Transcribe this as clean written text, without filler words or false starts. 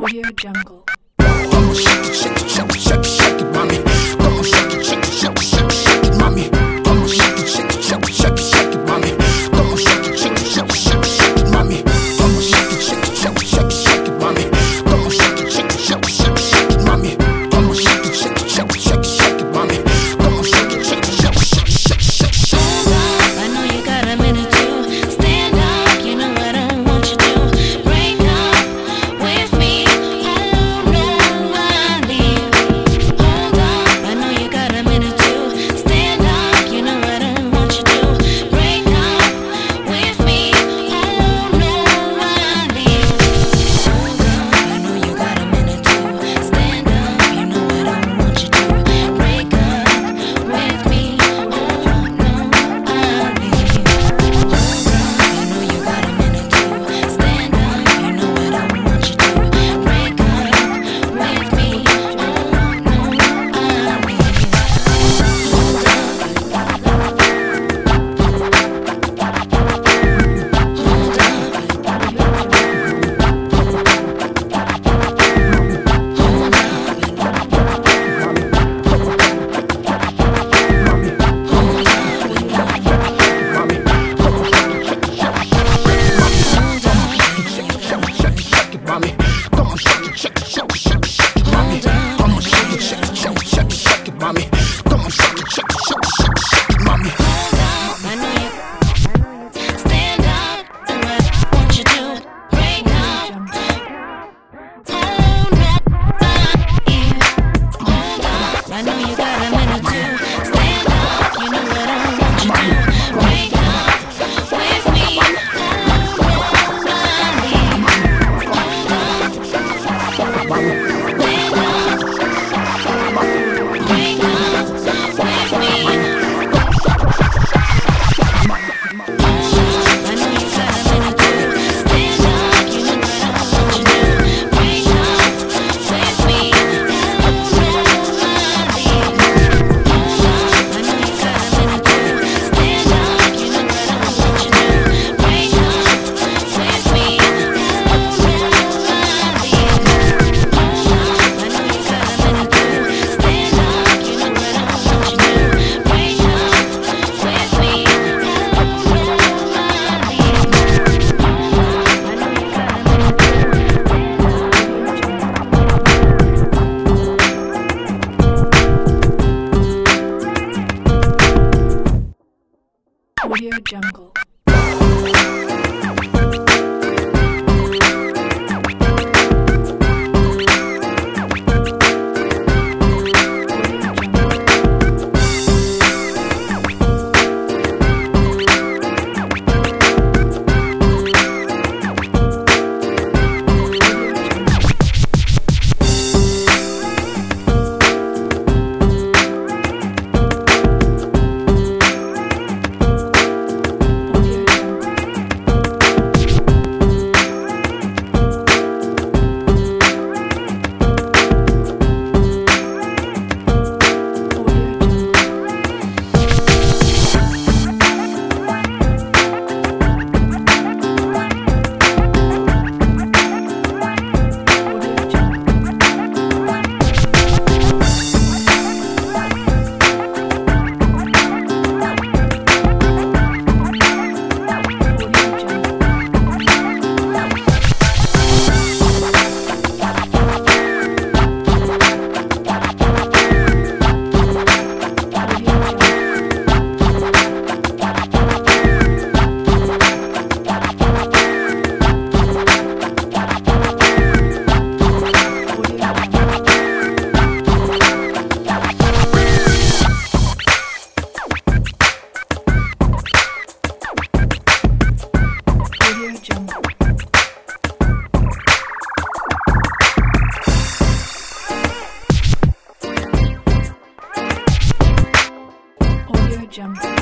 Audio Jungle. Come on, shake it, shake it, shake it, shake it, shake it, mommy. Come on, shake it, shake it, shake it, shake it, shake it, mommy. Come on, shake it, shake it, shake it, shake it, shake it, mommy. Come on, shake it, shake it, shake it, shake it, shake it, mommy. Come on, shake it, shake it, shake it, shake it, shake it, mommy. Come on, shake it, shake it, shake it, shake it, shake it, mommy. Come on, shake it, shake it, shake it, shake it, shake it, mommy. Come on, shake it, shake it, shake it, shake it, shake it, shake it. Hold up, I know you got a minute to stand up. You know I don't want you to break up with me. Oh no, I leave. Hold up, I know you got a minute to stand up. You know I don't want you to break up with me. Oh no, I leave. Hold up, I know you got a minute to stand up. You know I don't want you to break up with me. Oh no, I leave. Hold up, I know you got a minute to stand up. You know I don't want you to break up with me. Oh no, I Mommy, come on, shake it, shake it, shake it, shake it, shake it, mommy. Come on, shake it, shake it, shake it, shake it, shake it, mommy. Come on, shake it, shake it, shake it, shake it, shake it, mommy. I know you stand up, and I want you to break up. Oh no, hold up. I know you got a minute to stand up. You know I don't want you to break up with me. Oh no, I leave. Hold up, stand up, break up with me. Audio Jungle. Audio Jungle.